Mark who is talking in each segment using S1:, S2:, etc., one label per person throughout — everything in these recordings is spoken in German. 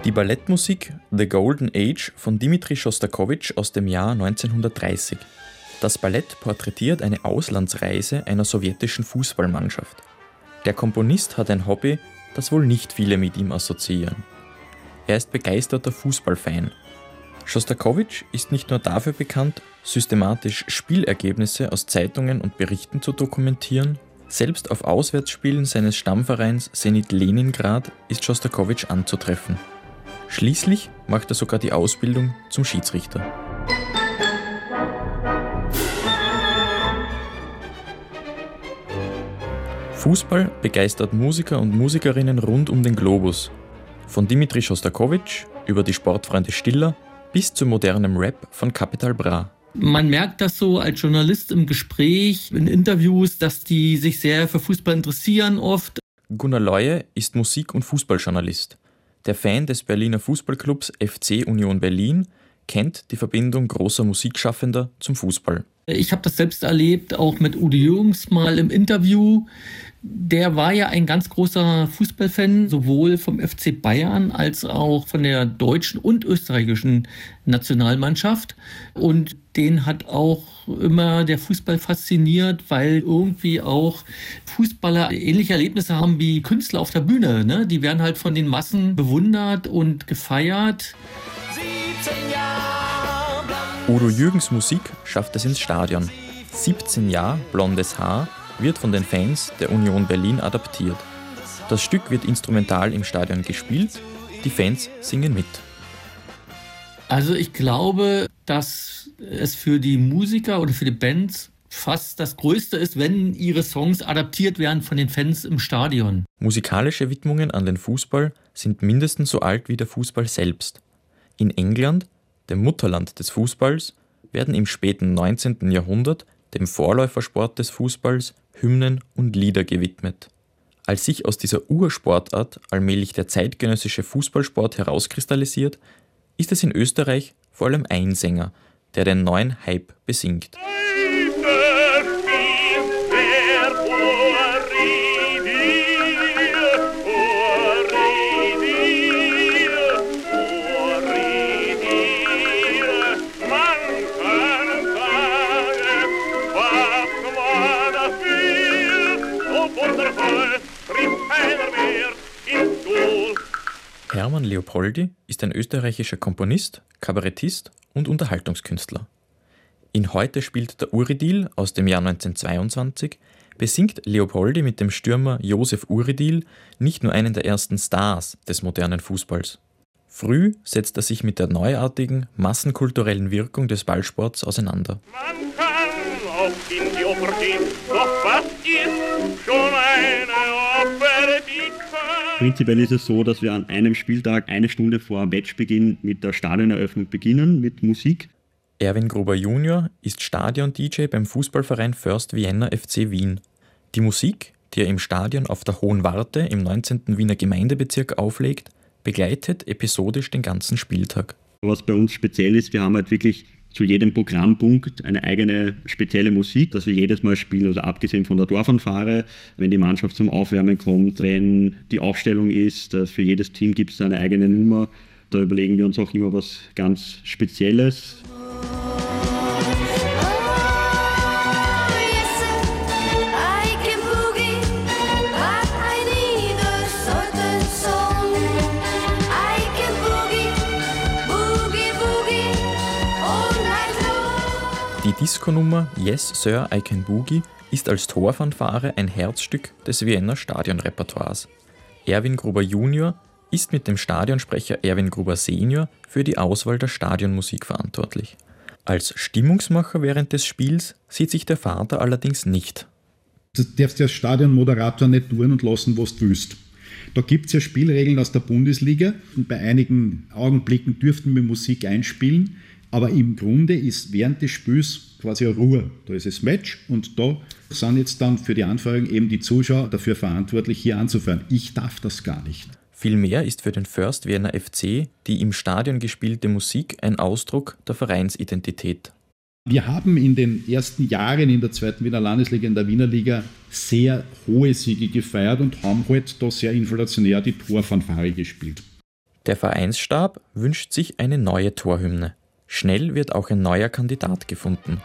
S1: Die Ballettmusik The Golden Age von Dmitri Schostakowitsch aus dem Jahr 1930. Das Ballett porträtiert eine Auslandsreise einer sowjetischen Fußballmannschaft. Der Komponist hat ein Hobby, das wohl nicht viele mit ihm assoziieren. Er ist begeisterter Fußballfan. Schostakowitsch ist nicht nur dafür bekannt, systematisch Spielergebnisse aus Zeitungen und Berichten zu dokumentieren. Selbst auf Auswärtsspielen seines Stammvereins Zenit Leningrad ist Schostakowitsch anzutreffen. Schließlich macht er sogar die Ausbildung zum Schiedsrichter. Fußball begeistert Musiker und Musikerinnen rund um den Globus. Von Dmitri Schostakowitsch über die Sportfreunde Stiller bis zu modernem Rap von Capital Bra.
S2: Man merkt das so als Journalist im Gespräch, in Interviews, dass die sich sehr für Fußball interessieren oft.
S1: Gunnar Leue ist Musik- und Fußballjournalist. Der Fan des Berliner Fußballclubs FC Union Berlin kennt die Verbindung großer Musikschaffender zum Fußball.
S2: Ich habe das selbst erlebt, auch mit Udo Jürgens mal im Interview. Der war ja ein ganz großer Fußballfan, sowohl vom FC Bayern als auch von der deutschen und österreichischen Nationalmannschaft. Und den hat auch immer der Fußball fasziniert, weil irgendwie auch Fußballer ähnliche Erlebnisse haben wie Künstler auf der Bühne. Ne? Die werden halt von den Massen bewundert und gefeiert.
S3: 17 Jahre
S1: Udo Jürgens Musik schafft es ins Stadion. 17 Jahre blondes Haar wird von den Fans der Union Berlin adaptiert. Das Stück wird instrumental im Stadion gespielt, die Fans singen mit.
S2: Also ich glaube, dass es für die Musiker oder für die Bands fast das Größte ist, wenn ihre Songs adaptiert werden von den Fans im Stadion.
S1: Musikalische Widmungen an den Fußball sind mindestens so alt wie der Fußball selbst. In England, dem Mutterland des Fußballs, werden im späten 19. Jahrhundert dem Vorläufersport des Fußballs Hymnen und Lieder gewidmet. Als sich aus dieser Ursportart allmählich der zeitgenössische Fußballsport herauskristallisiert, ist es in Österreich vor allem ein Sänger, der den neuen Hype besingt. Hermann Leopoldi ist ein österreichischer Komponist, Kabarettist und Unterhaltungskünstler. In Heute spielt der Uridil aus dem Jahr 1922 besingt Leopoldi mit dem Stürmer Josef Uridil nicht nur einen der ersten Stars des modernen Fußballs. Früh setzt er sich mit der neuartigen, massenkulturellen Wirkung des Ballsports auseinander.
S4: Man kann auch in die Oper gehen, doch was ist schon eine Oper, die kann...
S5: Prinzipiell ist es so, dass wir an einem Spieltag 1 Stunde vor Matchbeginn mit der Stadioneröffnung beginnen, mit Musik.
S1: Erwin Gruber Junior ist Stadion-DJ beim Fußballverein First Vienna FC Wien. Die Musik, die er im Stadion auf der Hohen Warte im 19. Wiener Gemeindebezirk auflegt, begleitet episodisch den ganzen Spieltag.
S5: Was bei uns speziell ist, wir haben halt wirklich zu jedem Programmpunkt eine eigene spezielle Musik, dass wir jedes Mal spielen, also abgesehen von der Torfanfare, wenn die Mannschaft zum Aufwärmen kommt, wenn die Aufstellung ist, für jedes Team gibt es eine eigene Nummer. Da überlegen wir uns auch immer was ganz Spezielles.
S1: Die Disco-Nummer Yes Sir, I Can Boogie ist als Torfanfare ein Herzstück des Wiener Stadionrepertoires. Erwin Gruber Junior ist mit dem Stadionsprecher Erwin Gruber Senior für die Auswahl der Stadionmusik verantwortlich. Als Stimmungsmacher während des Spiels sieht sich der Vater allerdings nicht.
S6: Du darfst ja als Stadionmoderator nicht tun und lassen, was du willst. Da gibt es ja Spielregeln aus der Bundesliga und bei einigen Augenblicken dürften wir Musik einspielen. Aber im Grunde ist während des Spiels quasi eine Ruhe. Da ist das Match und da sind jetzt dann für die Anfeuerung eben die Zuschauer dafür verantwortlich, hier anzufeuern. Ich darf das gar nicht.
S1: Vielmehr ist für den First Vienna FC die im Stadion gespielte Musik ein Ausdruck der Vereinsidentität.
S6: Wir haben in den ersten Jahren in der 2. Wiener Landesliga, in der Wiener Liga, sehr hohe Siege gefeiert und haben halt da sehr inflationär die Torfanfare gespielt.
S1: Der Vereinsstab wünscht sich eine neue Torhymne. Schnell wird auch ein neuer Kandidat gefunden.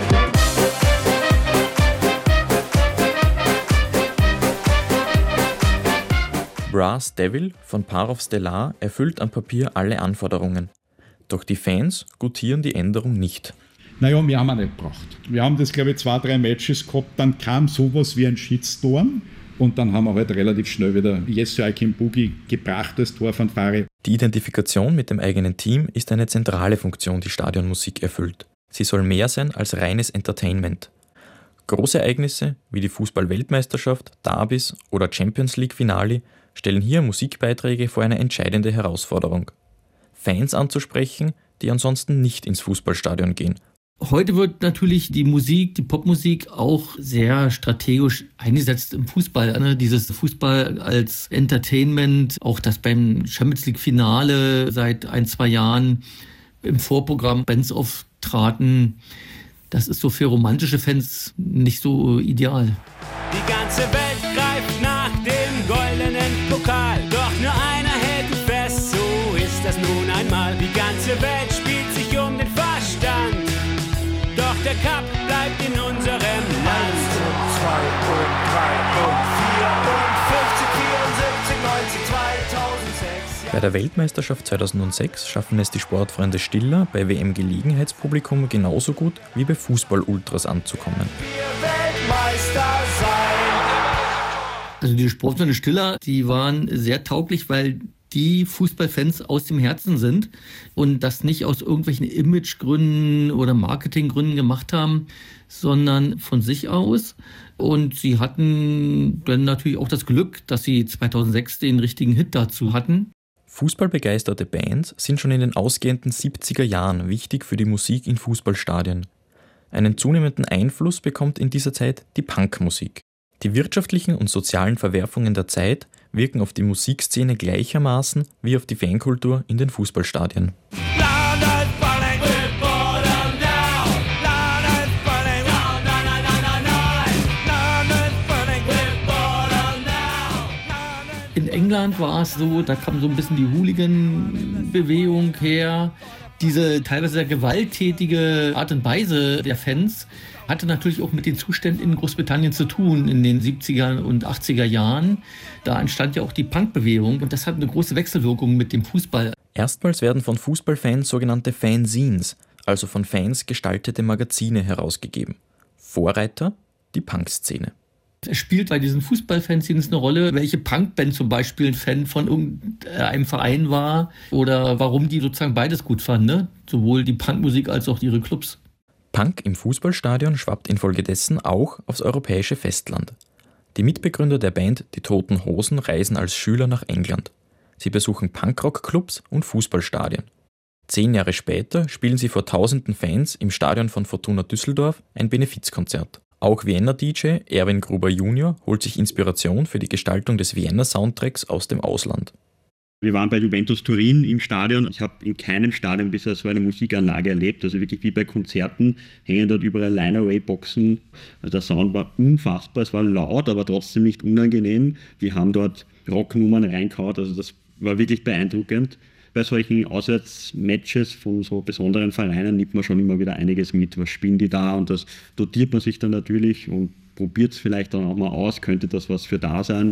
S1: Brass Devil von Parov Stellar erfüllt am Papier alle Anforderungen. Doch die Fans gutieren die Änderung nicht.
S6: Naja, wir haben auch nicht gebraucht. Wir haben das, glaube ich, 2-3 Matches gehabt, dann kam sowas wie ein Shitstorm und dann haben wir halt relativ schnell wieder Yes, I Can Boogie gebracht als Torfanfare.
S1: Die Identifikation mit dem eigenen Team ist eine zentrale Funktion, die Stadionmusik erfüllt. Sie soll mehr sein als reines Entertainment. Großereignisse wie die Fußball-Weltmeisterschaft, Derbys oder Champions League-Finale stellen hier Musikbeiträge vor eine entscheidende Herausforderung. Fans anzusprechen, die ansonsten nicht ins Fußballstadion gehen.
S2: Heute wird natürlich die Musik, die Popmusik auch sehr strategisch eingesetzt im Fußball. Dieses Fußball als Entertainment, auch das beim Champions League Finale seit 1-2 Jahren im Vorprogramm Bands auftraten, das ist so für romantische Fans nicht so ideal.
S3: Die ganze Welt greift nach dem goldenen Pokal, doch nur einer hält fest, so ist das nun einmal. Die ganze Welt spielt sich um den Verstand, doch der Cup bleibt in unserem Land. 1 und 2 und 3 und 4 und 50, 74, 19, 2006.
S1: Bei der Weltmeisterschaft 2006 schaffen es die Sportfreunde Stiller bei WM-Gelegenheitspublikum genauso gut wie bei Fußball-Ultras anzukommen.
S3: Wir Weltmeister sein.
S2: Also die Sportfreunde Stiller, die waren sehr tauglich, weil die Fußballfans aus dem Herzen sind und das nicht aus irgendwelchen Imagegründen oder Marketinggründen gemacht haben, sondern von sich aus. Und sie hatten dann natürlich auch das Glück, dass sie 2006 den richtigen Hit dazu hatten.
S1: Fußballbegeisterte Bands sind schon in den ausgehenden 70er Jahren wichtig für die Musik in Fußballstadien. Einen zunehmenden Einfluss bekommt in dieser Zeit die Punkmusik. Die wirtschaftlichen und sozialen Verwerfungen der Zeit wirken auf die Musikszene gleichermaßen wie auf die Fankultur in den Fußballstadien.
S2: In England war es so, da kam so ein bisschen die Hooligan-Bewegung her. Diese teilweise sehr gewalttätige Art und Weise der Fans hatte natürlich auch mit den Zuständen in Großbritannien zu tun in den 70er und 80er Jahren. Da entstand ja auch die Punkbewegung und das hat eine große Wechselwirkung mit dem Fußball.
S1: Erstmals werden von Fußballfans sogenannte Fanzines, also von Fans gestaltete Magazine, herausgegeben. Vorreiter die Punkszene.
S2: Es spielt bei diesen Fußballfanzines eine Rolle, welche Punkband zum Beispiel ein Fan von irgendeinem Verein war oder warum die sozusagen beides gut fanden, ne? Sowohl die Punkmusik als auch ihre Clubs.
S1: Punk im Fußballstadion schwappt infolgedessen auch aufs europäische Festland. Die Mitbegründer der Band Die Toten Hosen reisen als Schüler nach England. Sie besuchen Punkrock-Clubs und Fußballstadien. 10 Jahre später spielen sie vor tausenden Fans im Stadion von Fortuna Düsseldorf ein Benefizkonzert. Auch Vienna-DJ Erwin Gruber Jr. holt sich Inspiration für die Gestaltung des Vienna-Soundtracks aus dem Ausland.
S5: Wir waren bei Juventus Turin im Stadion. Ich habe in keinem Stadion bisher so eine Musikanlage erlebt. Also wirklich wie bei Konzerten hängen dort überall Line-Array-Boxen. Also der Sound war unfassbar. Es war laut, aber trotzdem nicht unangenehm. Wir haben dort Rocknummern reingehauen. Also das war wirklich beeindruckend. Bei solchen Auswärtsmatches von so besonderen Vereinen nimmt man schon immer wieder einiges mit. Was spielen die da? Und das dotiert man sich dann natürlich und probiert es vielleicht dann auch mal aus. Könnte das was für da sein?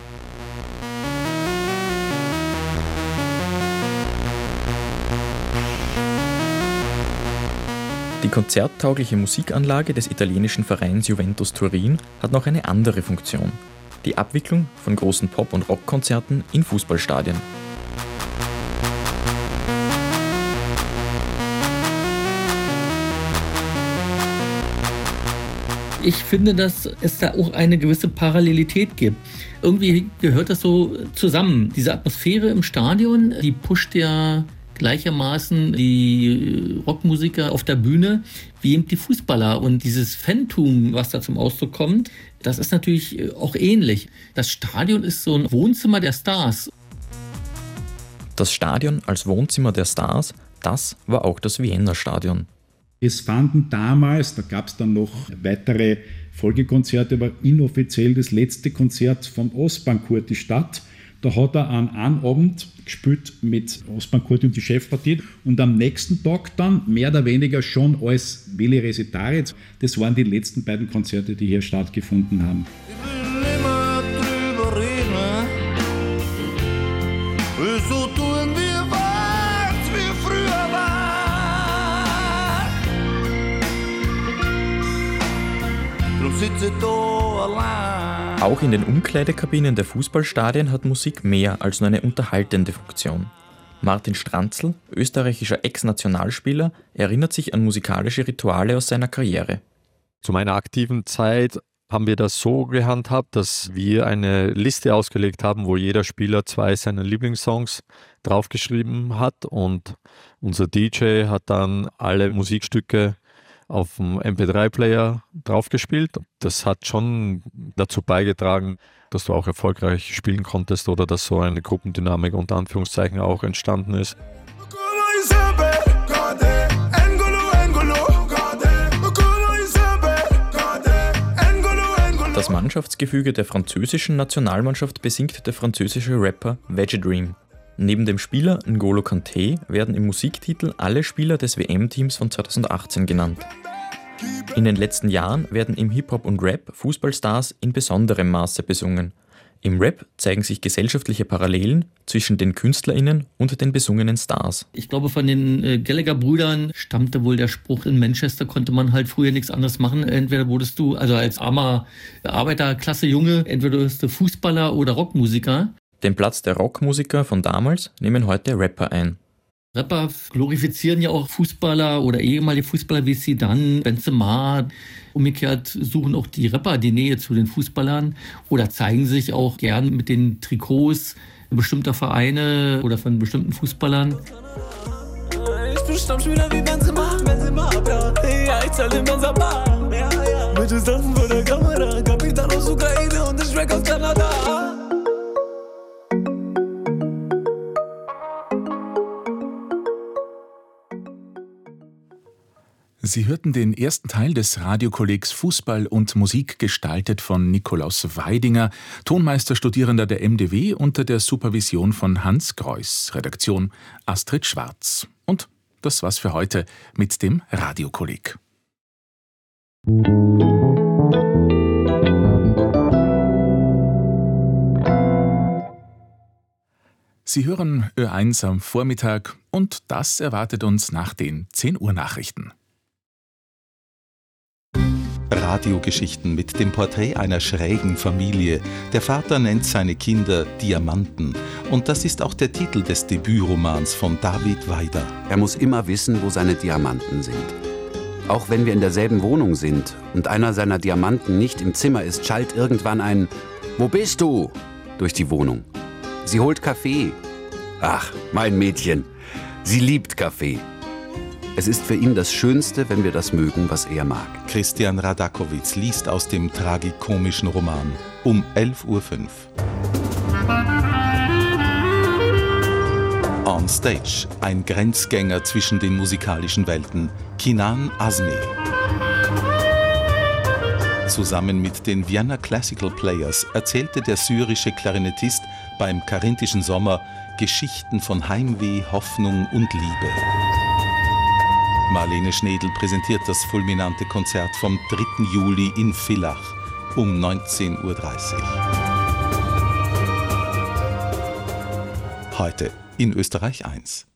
S1: Die konzerttaugliche Musikanlage des italienischen Vereins Juventus Turin hat noch eine andere Funktion: die Abwicklung von großen Pop- und Rockkonzerten in Fußballstadien.
S2: Ich finde, dass es da auch eine gewisse Parallelität gibt. Irgendwie gehört das so zusammen. Diese Atmosphäre im Stadion, die pusht ja gleichermaßen die Rockmusiker auf der Bühne wie eben die Fußballer. Und dieses Fantum, was da zum Ausdruck kommt, das ist natürlich auch ähnlich. Das Stadion ist so ein Wohnzimmer der Stars.
S1: Das Stadion als Wohnzimmer der Stars, das war auch das Wiener Stadion.
S6: Es fanden damals, da gab es dann noch weitere Folgekonzerte, aber inoffiziell das letzte Konzert von Ostbankurti statt. Da hat er an einem Abend gespielt mit Osman Kurti und die Chefpartie und am nächsten Tag dann mehr oder weniger schon als Willi Resitare. Das waren die letzten beiden Konzerte, die hier stattgefunden haben.
S7: Ich will nimmer drüber reden, will so tun, wie früher war. Drum sitze ich da allein.
S1: Auch in den Umkleidekabinen der Fußballstadien hat Musik mehr als nur eine unterhaltende Funktion. Martin Stranzl, österreichischer Ex-Nationalspieler, erinnert sich an musikalische Rituale aus seiner Karriere.
S8: Zu meiner aktiven Zeit haben wir das so gehandhabt, dass wir eine Liste ausgelegt haben, wo jeder Spieler 2 seiner Lieblingssongs draufgeschrieben hat und unser DJ hat dann alle Musikstücke auf dem MP3-Player draufgespielt. Das hat schon dazu beigetragen, dass du auch erfolgreich spielen konntest oder dass so eine Gruppendynamik unter Anführungszeichen auch entstanden ist.
S1: Das Mannschaftsgefüge der französischen Nationalmannschaft besingt der französische Rapper Veggie Dream. Neben dem Spieler N'Golo Kanté werden im Musiktitel alle Spieler des WM-Teams von 2018 genannt. In den letzten Jahren werden im Hip-Hop und Rap Fußballstars in besonderem Maße besungen. Im Rap zeigen sich gesellschaftliche Parallelen zwischen den KünstlerInnen und den besungenen Stars.
S2: Ich glaube, von den Gallagher-Brüdern stammte wohl der Spruch, in Manchester konnte man halt früher nichts anderes machen. Entweder wurdest du, also als armer Arbeiterklasse-Junge, entweder wurdest du Fußballer oder Rockmusiker.
S1: Den Platz der Rockmusiker von damals nehmen heute Rapper ein.
S2: Rapper glorifizieren ja auch Fußballer oder ehemalige Fußballer wie Zidane, Benzema. Umgekehrt suchen auch die Rapper die Nähe zu den Fußballern oder zeigen sich auch gern mit den Trikots bestimmter Vereine oder von bestimmten Fußballern.
S9: Ich bin Stammspieler wie Benzema, ja, ich zahle Benzema. Mit den Tanzen vor der Kamera, Kapitan aus Ukraine und ich Track aus Kanada.
S10: Sie hörten den ersten Teil des Radiokollegs Fußball und Musik, gestaltet von Nikolaus Weidinger, Tonmeisterstudierender der MDW unter der Supervision von Hans Greuß, Redaktion Astrid Schwarz. Und das war's für heute mit dem Radiokolleg. Sie hören Ö1 am Vormittag und das erwartet uns nach den 10 Uhr Nachrichten.
S11: Radiogeschichten mit dem Porträt einer schrägen Familie. Der Vater nennt seine Kinder Diamanten. Und das ist auch der Titel des Debütromans von David Weider.
S12: Er muss immer wissen, wo seine Diamanten sind. Auch wenn wir in derselben Wohnung sind und einer seiner Diamanten nicht im Zimmer ist, schallt irgendwann ein »Wo bist du?« durch die Wohnung. Sie holt Kaffee. Ach, mein Mädchen, sie liebt Kaffee. Es ist für ihn das Schönste, wenn wir das mögen, was er mag.
S11: Christian Radakowitz liest aus dem tragikomischen Roman um 11.05 Uhr. On Stage, ein Grenzgänger zwischen den musikalischen Welten, Kinan Azmi. Zusammen mit den Vienna Classical Players erzählte der syrische Klarinettist beim Karinthischen Sommer Geschichten von Heimweh, Hoffnung und Liebe. Marlene Schnedl präsentiert das fulminante Konzert vom 3. Juli in Villach um 19.30 Uhr. Heute in Österreich 1.